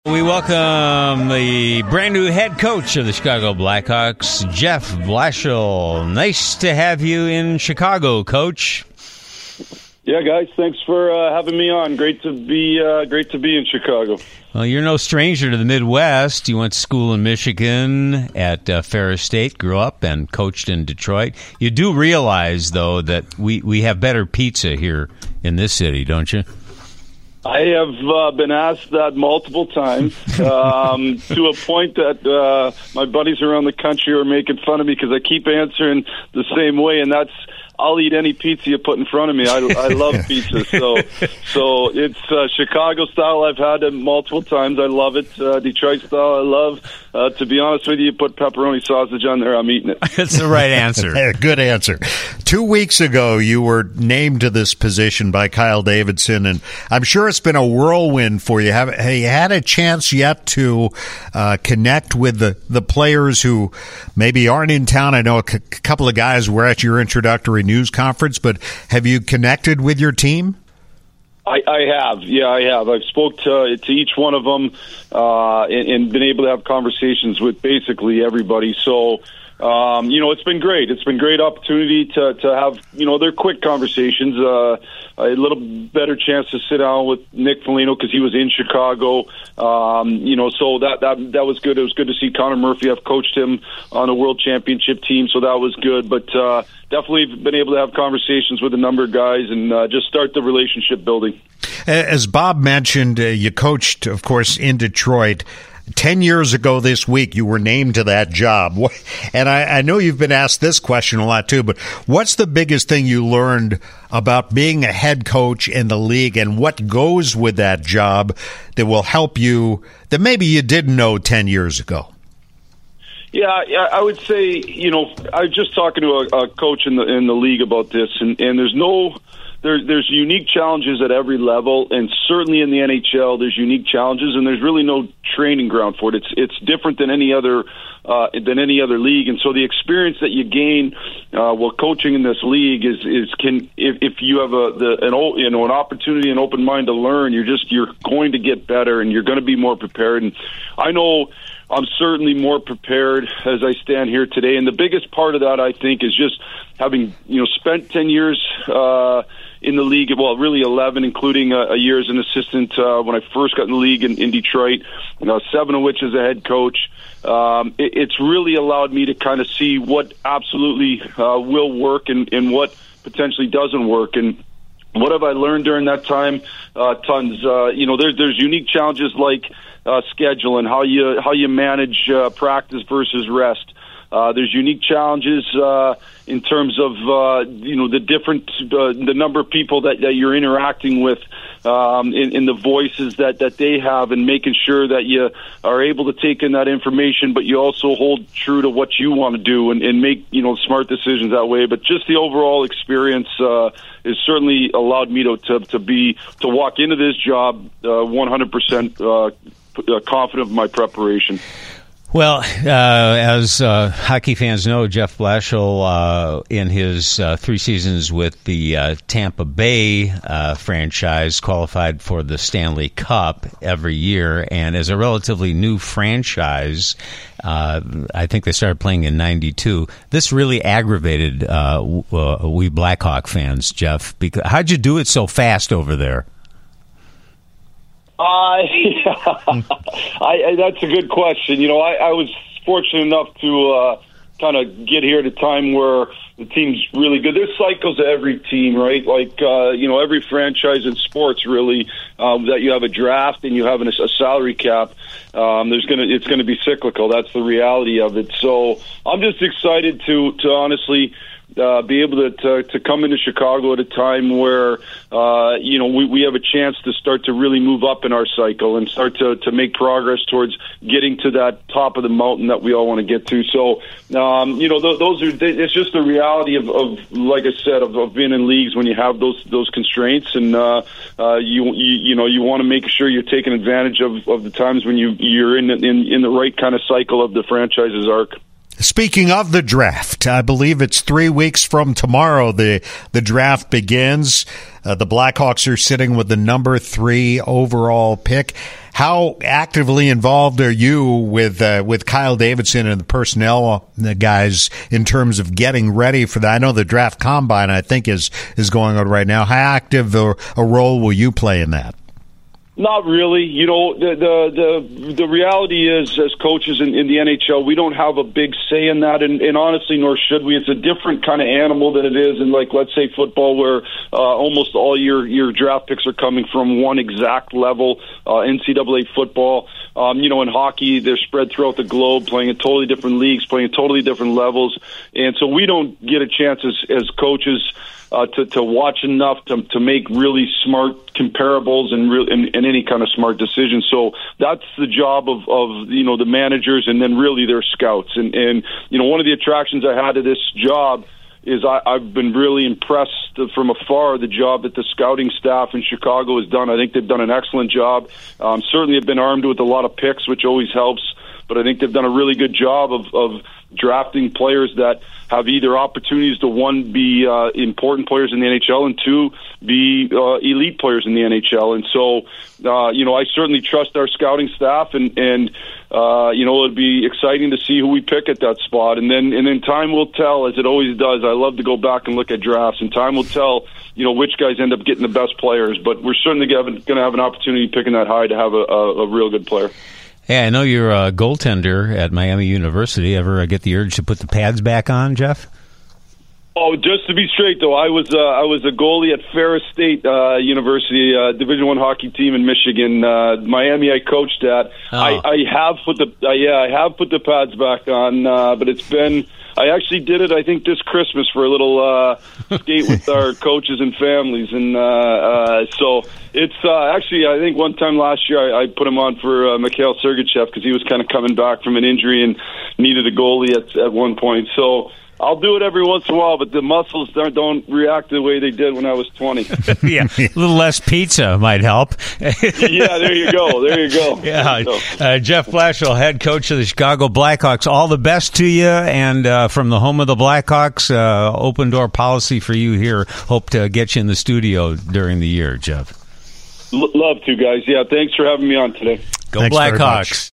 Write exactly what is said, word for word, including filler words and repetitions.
We welcome the brand new head coach of the Chicago Blackhawks, Jeff Blashill. Nice to have you in Chicago, Coach. Yeah, guys, thanks for uh, having me on. Great to be uh, great to be in Chicago. Well, you're no stranger to the Midwest. You went to school in Michigan at uh, Ferris State, grew up, and coached in Detroit. You do realize, though, that we, we have better pizza here in this city, don't you? I have uh, been asked that multiple times, um, to a point that uh, my buddies around the country are making fun of me because I keep answering the same way, and that's, I'll eat any pizza you put in front of me. I, I love pizza, so so it's uh, Chicago style. I've had it multiple times. I love it. Uh, Detroit style, I love. Uh, to be honest with you, you put pepperoni sausage on there, I'm eating it. That's the right answer. Good answer. Two weeks ago, you were named to this position by Kyle Davidson, and I'm sure it's been a whirlwind for you. Have, have you had a chance yet to uh, connect with the, the players who maybe aren't in town? I know a c- couple of guys were at your introductory news conference, but have you connected with your team? I, I have, yeah, I have. I've spoke to to each one of them uh, and, and been able to have conversations with basically everybody. So, um, you know, it's been great. It's been a great opportunity to to have, you know, they're quick conversations. Uh, a little better chance to sit down with Nick Foligno because he was in Chicago. Um, you know, so that, that that was good. It was good to see Connor Murphy. I've coached him on a World Championship team, so that was good. But uh, definitely been able to have conversations with a number of guys and uh, just start the relationship building. As Bob mentioned, uh, you coached, of course, in Detroit. Ten years ago this week, you were named to that job. And I, I know you've been asked this question a lot, too, but what's the biggest thing you learned about being a head coach in the league and what goes with that job that will help you that maybe you didn't know ten years ago? Yeah, I would say, you know, I was just talking to a, a coach in the in the league about this, and, and there's no... There, there's unique challenges at every level, and certainly in the N H L, there's unique challenges, and there's really no training ground for it. It's it's different than any other uh, than any other league, and so the experience that you gain uh, while coaching in this league is is can if, if you have a the an you know an opportunity, an open mind to learn, you're just you're going to get better, and you're going to be more prepared. And I know I'm certainly more prepared as I stand here today, and the biggest part of that, I think, is just having you know spent ten years. Uh, in the league, well, really eleven, including a, a year as an assistant uh, when I first got in the league in, in Detroit, you know, seven of which as a head coach. Um, it, it's really allowed me to kind of see what absolutely uh, will work and, and what potentially doesn't work. And what have I learned during that time? Uh, tons. Uh, you know, there's there's unique challenges like uh, schedule and how you how you manage uh, practice versus rest. Uh, there's unique challenges uh, in terms of uh, you know the different uh, the number of people that, that you're interacting with, um, in, in the voices that, that they have, and making sure that you are able to take in that information, but you also hold true to what you want to do and, and make you know smart decisions that way. But just the overall experience uh, has certainly allowed me to, to to be to walk into this job uh, one hundred percent uh, confident of my preparation. Well, uh, as uh, hockey fans know, Jeff Blashill, uh, in his uh, three seasons with the uh, Tampa Bay uh, franchise, qualified for the Stanley Cup every year. And as a relatively new franchise, uh, I think they started playing in ninety-two. This really aggravated uh, uh, we Blackhawk fans, Jeff. Because, how'd you do it so fast over there? Uh, yeah. I, I, that's a good question. You know, I, I was fortunate enough to uh, kind of get here at a time where the team's really good. There's cycles to every team, right? Like, uh, you know, every franchise in sports, really, um, that you have a draft and you have an, a salary cap. Um, there's gonna, it's gonna be cyclical. That's the reality of it. So I'm just excited to, to honestly. Uh, be able to, to to come into Chicago at a time where uh, you know we, we have a chance to start to really move up in our cycle and start to, to make progress towards getting to that top of the mountain that we all want to get to. So um, you know th- those are it's just the reality of, of like I said of, of being in leagues when you have those those constraints, and uh, uh, you, you you know you want to make sure you're taking advantage of, of the times when you you're in in in the right kind of cycle of the franchise's arc. Speaking of the draft, I believe it's three weeks from tomorrow the the draft begins. Uh, the Blackhawks are sitting with the number three overall pick. How actively involved are you with uh, with Kyle Davidson and the personnel the guys in terms of getting ready for that? I know the draft combine, I think, is is going on right now. How active a, a role will you play in that? Not really. You know, the the the, the reality is, as coaches in, in the N H L, we don't have a big say in that, and, and honestly, nor should we. It's a different kind of animal than it is in, like, let's say, football, where uh, almost all your, your draft picks are coming from one exact level, uh, N C double A football. Um, you know, in hockey, they're spread throughout the globe, playing in totally different leagues, playing at totally different levels, and so we don't get a chance as, as coaches Uh, to, to watch enough to to make really smart comparables and, real, and, and any kind of smart decisions. So that's the job of, of you know the managers and then really their scouts. And, and you know one of the attractions I had to this job is I, I've been really impressed from afar the job that the scouting staff in Chicago has done. I think they've done an excellent job. Um, certainly have been armed with a lot of picks, which always helps. But I think they've done a really good job of, of drafting players that have either opportunities to, one, be uh, important players in the N H L, and two, be uh, elite players in the N H L. And so, uh, you know, I certainly trust our scouting staff, and, and uh, you know, it'd be exciting to see who we pick at that spot. And then, and then time will tell, as it always does. I love to go back and look at drafts, and time will tell, you know, which guys end up getting the best players. But we're certainly going to have an opportunity picking that high to have a, a, a real good player. Hey, I know you're a goaltender at Miami University. Ever get the urge to put the pads back on, Jeff? Oh, just to be straight though, I was uh, I was a goalie at Ferris State uh, University, uh, Division One hockey team in Michigan. Uh, Miami, I coached at. Oh. I, I have put the uh, yeah, I have put the pads back on, uh, but it's been. I actually did it, I think, this Christmas for a little uh, skate with our coaches and families. And uh, uh, so it's uh, actually, I think one time last year I, I put him on for uh, Mikhail Sergachev because he was kind of coming back from an injury and needed a goalie at, at one point. So I'll do it every once in a while, but the muscles don't, don't react the way they did when I was twenty. Yeah, a little less pizza might help. Yeah, there you go. There you go. Yeah, you go. Uh, Jeff Blashill, head coach of the Chicago Blackhawks. All the best to you, and uh, from the home of the Blackhawks, uh, open door policy for you here. Hope to get you in the studio during the year, Jeff. L- love to, guys. Yeah, thanks for having me on today. Go Thanks Blackhawks.